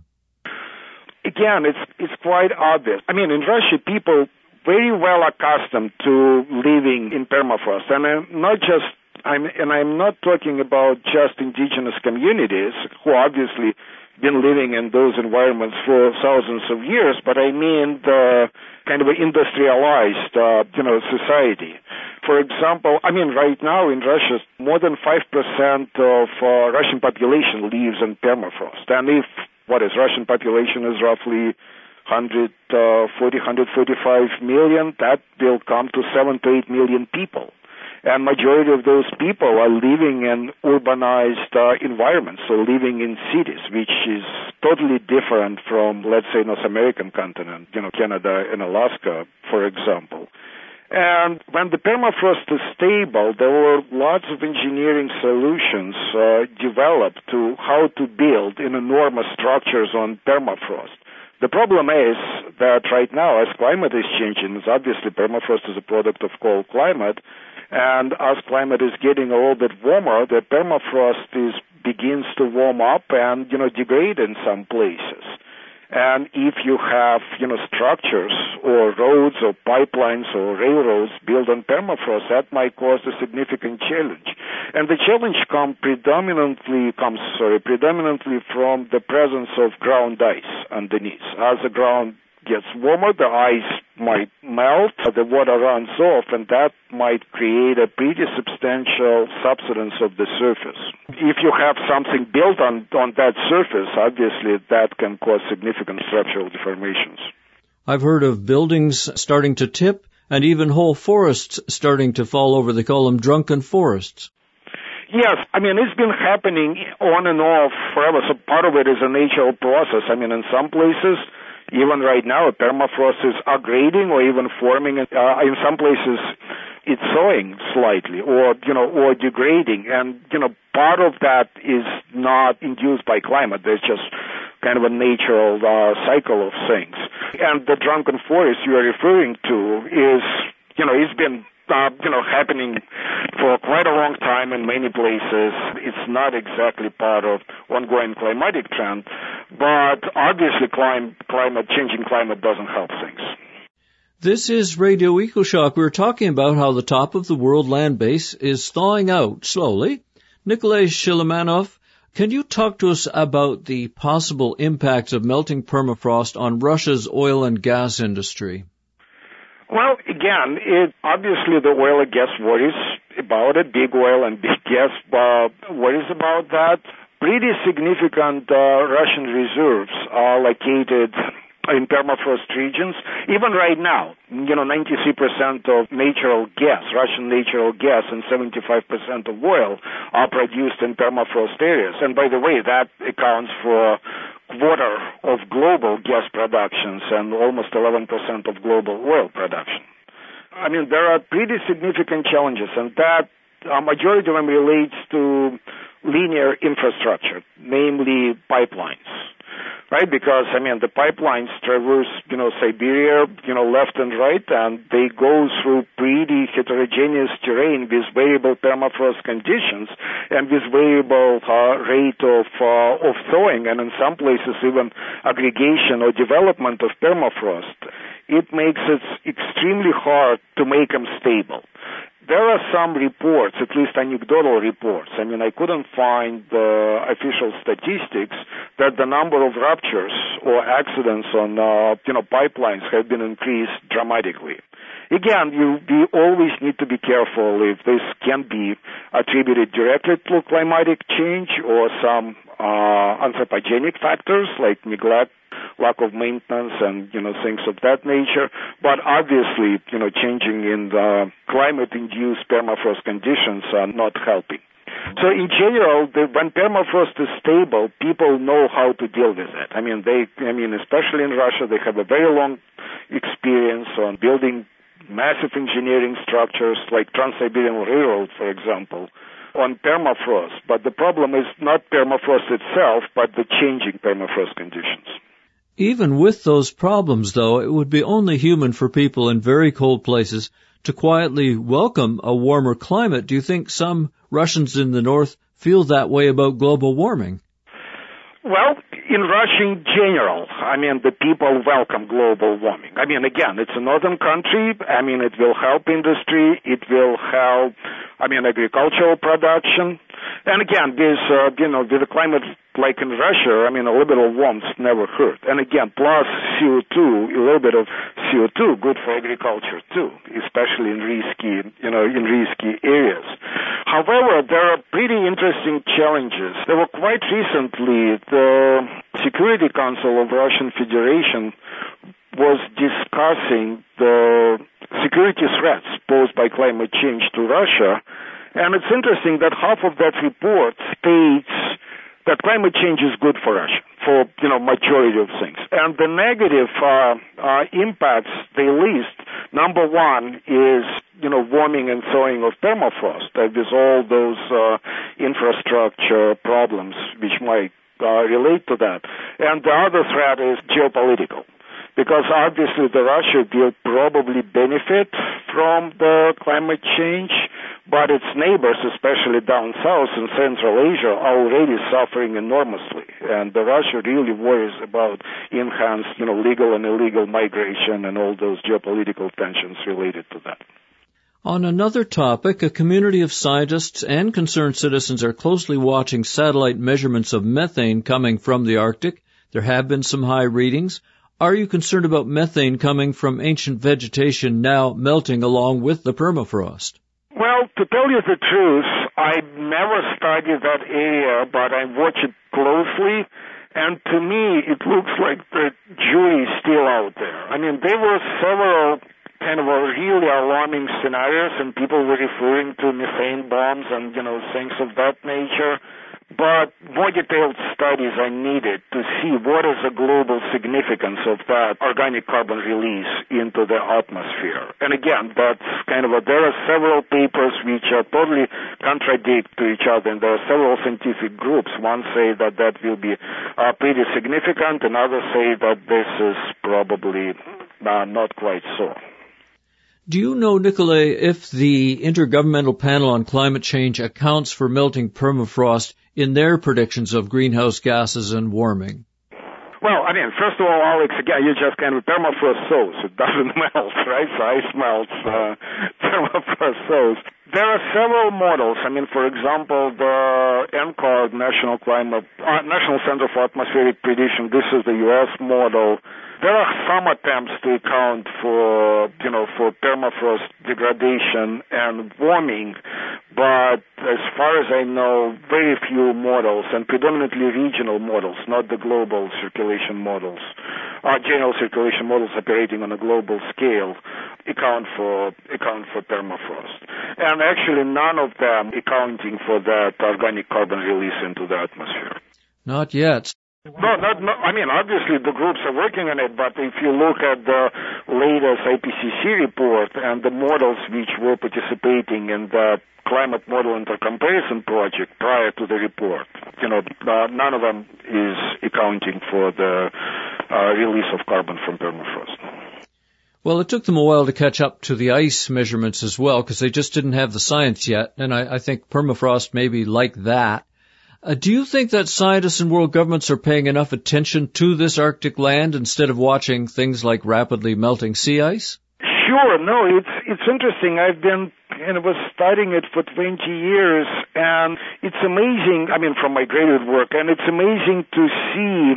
Again, it's it's quite obvious. I mean, in Russia, people very well accustomed to living in permafrost, and I'm not just I'm and I'm not talking about just indigenous communities who obviously been living in those environments for thousands of years, but I mean the kind of industrialized, uh, you know, society. For example, I mean, right now in Russia, more than five percent of uh, Russian population lives in permafrost. And if, what is, Russian population is roughly one hundred forty, one hundred forty-five million, that will come to seven to eight million people. And majority of those people are living in urbanized uh, environments, so living in cities, which is totally different from, let's say, North American continent, you know, Canada and Alaska, for example. And when the permafrost is stable, there were lots of engineering solutions uh, developed to how to build in enormous structures on permafrost. The problem is that right now, as climate is changing, obviously permafrost is a product of cold climate, and as climate is getting a little bit warmer, the permafrost is begins to warm up and, you know, degrade in some places. And if you have, you know, structures or roads or pipelines or railroads built on permafrost, that might cause a significant challenge. And the challenge come predominantly comes, sorry, predominantly from the presence of ground ice underneath. As the ground gets warmer, the ice might melt, the water runs off, and that might create a pretty substantial subsidence of the surface. If you have something built on, on that surface, obviously that can cause significant structural deformations. I've heard of buildings starting to tip and even whole forests starting to fall over. They call them drunken forests. Yes, I mean, it's been happening on and off forever, so part of it is a natural process. I mean, in some places, even right now, permafrost is aggrading or even forming. Uh, in some places, it's thawing slightly or, you know, or degrading. And, you know, part of that is not induced by climate. There's just kind of a natural uh, cycle of things. And the drunken forest you are referring to is, you know, it's been Uh, you know, happening for quite a long time in many places. It's not exactly part of ongoing climatic trend, but obviously clim- climate, changing climate doesn't help things. This is Radio EcoShock. We were talking about how the top of the world land base is thawing out slowly. Nikolay Shilimanov, can you talk to us about the possible impacts of melting permafrost on Russia's oil and gas industry? Well, again, it, obviously the oil and gas worries about it. Big oil and big gas uh, worries about that. Pretty significant uh, Russian reserves are located in permafrost regions. Even right now, you know, ninety-three percent of natural gas, Russian natural gas, and seventy-five percent of oil are produced in permafrost areas. And by the way, that accounts for quarter of global gas productions and almost eleven percent of global oil production. I mean, there are pretty significant challenges, and that a majority of them relates to linear infrastructure, namely pipelines, right? Because, I mean, the pipelines traverse, you know, Siberia, you know, left and right, and they go through pretty heterogeneous terrain with variable permafrost conditions and with variable uh, rate of, uh, of thawing, and in some places even aggregation or development of permafrost. It makes it extremely hard to make them stable. There are some reports, at least anecdotal reports. I mean, I couldn't find the official statistics that the number of ruptures or accidents on, uh, you know, pipelines have been increased dramatically. Again, you, you always need to be careful if this can be attributed directly to climatic change or some uh, anthropogenic factors like neglect, lack of maintenance, and, you know, things of that nature. But obviously, you know, changing in the climate-induced permafrost conditions are not helping. So in general, the, when permafrost is stable, people know how to deal with it. I mean, they, I mean, especially in Russia, they have a very long experience on building massive engineering structures like Trans-Siberian Railroad, for example, on permafrost. But the problem is not permafrost itself, but the changing permafrost conditions. Even with those problems, though, it would be only human for people in very cold places to quietly welcome a warmer climate. Do you think some Russians in the north feel that way about global warming? Well, in Russia in general, I mean, the people welcome global warming. I mean, again, it's a northern country. I mean, it will help industry. It will help, I mean, agricultural production. And again, this, uh, you know, with the climate like in Russia, I mean, a little bit of warmth never hurt. And again, plus C O two, a little bit of C O two, good for agriculture too, especially in risky, you know, in risky areas. However, there are pretty interesting challenges. There were quite recently, the Security Council of Russian Federation was discussing the security threats posed by climate change to Russia. And it's interesting that half of that report states that climate change is good for Russia, for, you know, majority of things. And the negative uh, uh, impacts they list, number one is, you know, warming and thawing of permafrost. Uh, with all those uh, infrastructure problems which might uh, relate to that. And the other threat is geopolitical, because obviously the Russia will probably benefit from the climate change, but its neighbors, especially down south in Central Asia, are already suffering enormously. And Russia really worries about enhanced, you know, legal and illegal migration and all those geopolitical tensions related to that. On another topic, a community of scientists and concerned citizens are closely watching satellite measurements of methane coming from the Arctic. There have been some high readings. Are you concerned about methane coming from ancient vegetation now melting along with the permafrost? Well, to tell you the truth, I never studied that area, but I watch it closely, and to me, it looks like the jury is still out there. I mean, there were several kind of really alarming scenarios, and people were referring to methane bombs and, you know, things of that nature. But more detailed studies are needed to see what is the global significance of that organic carbon release into the atmosphere. And again, that's kind of a, there are several papers which are totally contradict to each other, and there are several scientific groups. One say that that will be uh, pretty significant, and others say that this is probably uh, not quite so. Do you know, Nikolay, if the Intergovernmental Panel on Climate Change accounts for melting permafrost in their predictions of greenhouse gases and warming? Well, I mean, first of all, Alex, again, you just kind of permafrost sows. It doesn't melt, right? So ice melts, uh, permafrost sows. There are several models. I mean, for example, the N C A R, National Climate, uh, National Center for Atmospheric Prediction. This is the U S model. There are some attempts to account for, you know, for permafrost degradation and warming, but as far as I know, very few models, and predominantly regional models, not the global circulation models, uh, general circulation models operating on a global scale, account for account for permafrost. And actually, none of them accounting for that organic carbon release into the atmosphere. Not yet. No, not, no, I mean, obviously the groups are working on it, but if you look at the latest I P C C report and the models which were participating in the Climate Model Intercomparison Project prior to the report, you know, uh, none of them is accounting for the uh, release of carbon from permafrost. Well, it took them a while to catch up to the ice measurements as well, because they just didn't have the science yet, and I, I think permafrost may be like that. Uh, do you think that scientists and world governments are paying enough attention to this Arctic land instead of watching things like rapidly melting sea ice? Sure. No, it's it's interesting. I've been and was studying it for twenty years, and it's amazing. I mean, from my graduate work, and it's amazing to see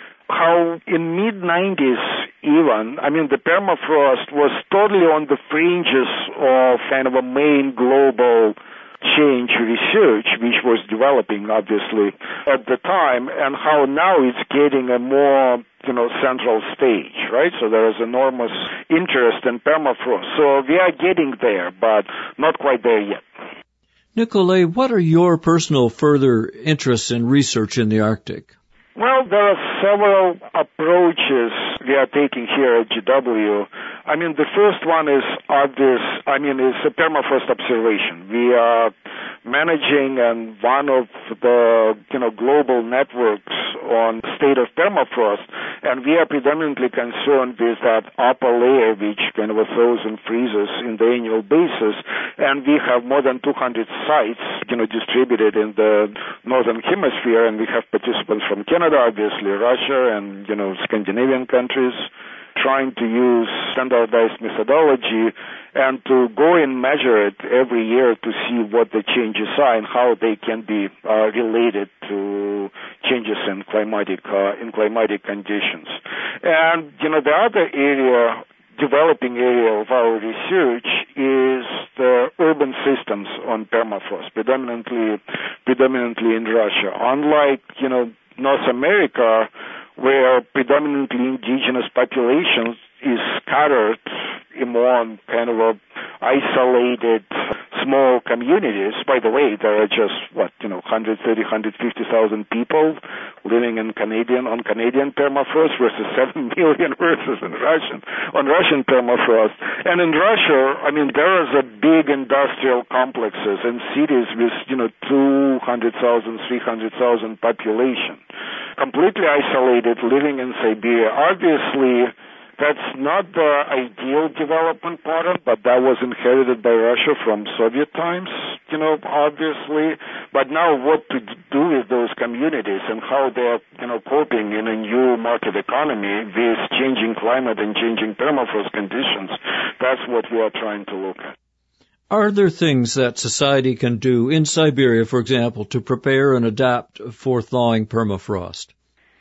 how in mid nineties even, I mean, the permafrost was totally on the fringes of kind of a main global change research, which was developing, obviously, at the time, and how now it's getting a more, you know, central stage, right? So there is enormous interest in permafrost. So we are getting there, but not quite there yet. Nikolay, what are your personal further interests in research in the Arctic? Well, there are several approaches we are taking here at G W. I mean, the first one is obvious, I mean, is a permafrost observation. We are managing and one of the, you know, global networks on state of permafrost, and we are predominantly concerned with that upper layer, which kind of thaws and freezes in the annual basis, and we have more than two hundred sites, you know, distributed in the northern hemisphere, and we have participants from Canada, obviously, Russia, and, you know, Scandinavian countries, trying to use standardized methodology and to go and measure it every year to see what the changes are and how they can be uh, related to changes in climatic uh, in climatic conditions. And, you know, the other area, developing area of our research is the urban systems on permafrost, predominantly predominantly in Russia. Unlike, you know, North America, where predominantly indigenous populations is scattered among kind of a isolated small communities. By the way, there are just, what, you know, one hundred thirty, one hundred fifty thousand people living in Canadian, on Canadian permafrost versus seven million versus in Russian, on Russian permafrost. And in Russia, I mean, there is a big industrial complexes and cities with, you know, two hundred thousand, three hundred thousand population, completely isolated, living in Siberia. Obviously, That's not the ideal development pattern, but that was inherited by Russia from Soviet times, you know, obviously. But now what to do with those communities and how they're, you know, coping in a new market economy with changing climate and changing permafrost conditions, that's what we are trying to look at. Are there things that society can do in Siberia, for example, to prepare and adapt for thawing permafrost?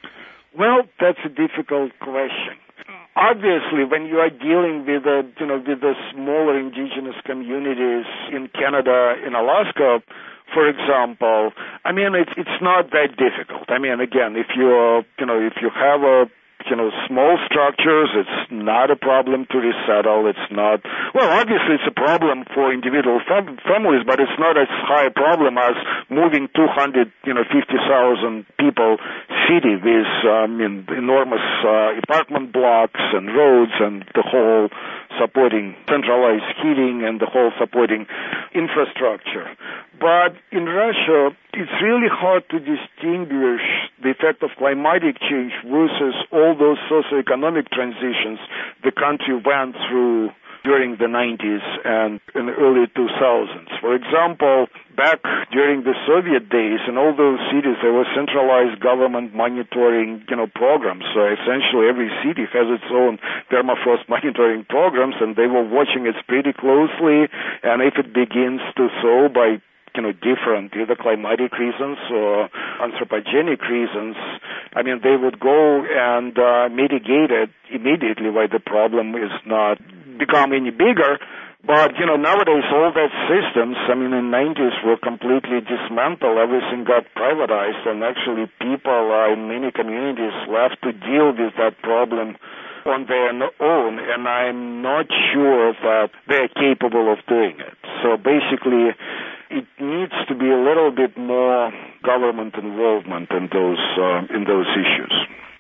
Well, that's a difficult question. Obviously, when you are dealing with the, you know, with the smaller indigenous communities in Canada, in Alaska, for example, I mean, it's it's not that difficult. I mean, again, if you you know, if you have a you know, small structures, it's not a problem to resettle. It's not, well, obviously it's a problem for individual fam- families, but it's not as high a problem as moving two hundred, you know, fifty thousand people city with, um, in, enormous uh, apartment blocks and roads and the whole supporting centralized heating and the whole supporting infrastructure. But in Russia, it's really hard to distinguish the effect of climatic change versus all those socioeconomic transitions the country went through during the nineties and in the early two thousands. For example, back during the Soviet days, in all those cities, there was centralized government monitoring, you know, programs. So essentially every city has its own permafrost monitoring programs, and they were watching it pretty closely. And if it begins to thaw by you know, different, either climatic reasons or anthropogenic reasons, I mean, they would go and uh, mitigate it immediately where the problem is not become any bigger. But, you know, nowadays all that systems, I mean, in the nineties were completely dismantled. Everything got privatized, and actually people uh, in many communities left to deal with that problem on their own, and I'm not sure that they're capable of doing it. So basically, it needs to be a little bit more government involvement in those uh, in those issues.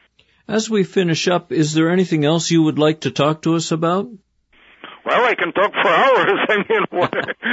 As we finish up, is there anything else you would like to talk to us about? Well, I can talk for hours. I mean, what?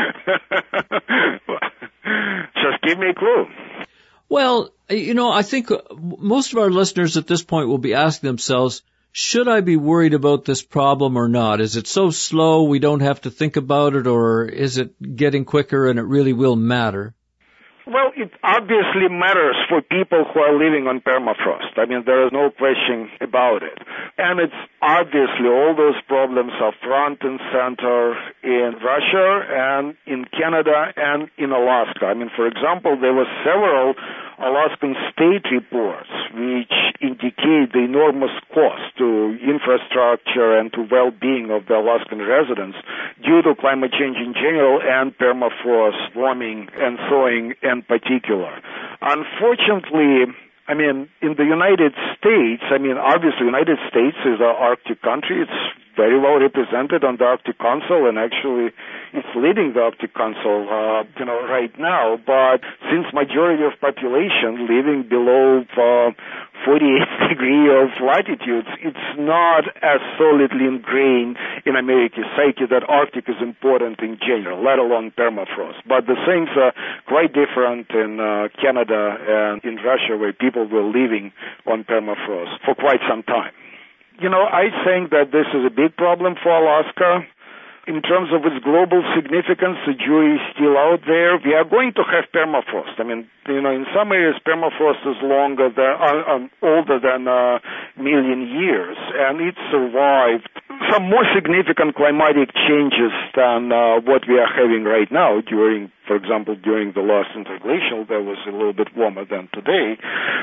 Just give me a clue. Well, you know, I think most of our listeners at this point will be asking themselves, should I be worried about this problem or not? Is it so slow we don't have to think about it, or is it getting quicker and it really will matter? Well, it obviously matters for people who are living on permafrost. I mean, there is no question about it. And it's obviously all those problems are front and center in Russia and in Canada and in Alaska. I mean, for example, there were several Alaskan state reports which indicate the enormous cost to infrastructure and to well-being of the Alaskan residents due to climate change in general and permafrost warming and thawing in particular. Unfortunately, I mean, in the United States, I mean, obviously the United States is an Arctic country. It's very well represented on the Arctic Council, and actually it's leading the Arctic Council, uh, you know, right now. But since majority of population living below uh, forty-eighth degree of latitudes, it's not as solidly ingrained in America's psyche that Arctic is important in general, let alone permafrost. But the things are quite different in uh, Canada and in Russia, where people were living on permafrost for quite some time. You know, I think that this is a big problem for Alaska. In terms of its global significance, the jury is still out there. We are going to have permafrost. I mean, you know, in some areas, permafrost is longer than, uh, um, older than a million years, and it survived some more significant climatic changes than uh, what we are having right now during, for example, during the last interglacial, that was a little bit warmer than today.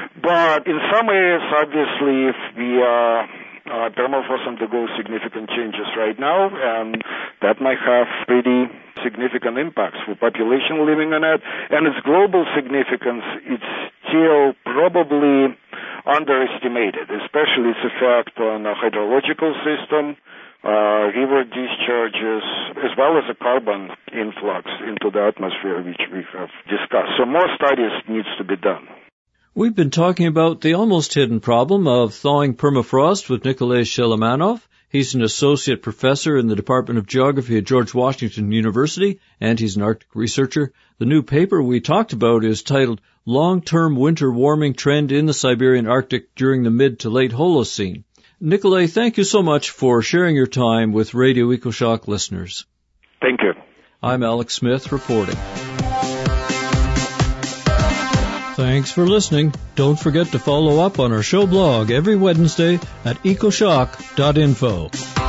But in some areas, obviously, if we are... Uh, permafrost undergoes significant changes right now, and that might have pretty significant impacts for population living on it. And its global significance, it's still probably underestimated, especially its effect on the hydrological system, uh, river discharges, as well as the carbon influx into the atmosphere, which we have discussed. So more studies needs to be done. We've been talking about the almost hidden problem of thawing permafrost with Nikolay Shelemanov. He's an associate professor in the Department of Geography at George Washington University, and he's an Arctic researcher. The new paper we talked about is titled Long-Term Winter Warming Trend in the Siberian Arctic During the Mid to Late Holocene. Nikolay, thank you so much for sharing your time with Radio EcoShock listeners. Thank you. I'm Alex Smith reporting. Thanks for listening. Don't forget to follow up on our show blog every Wednesday at ecoshock dot info.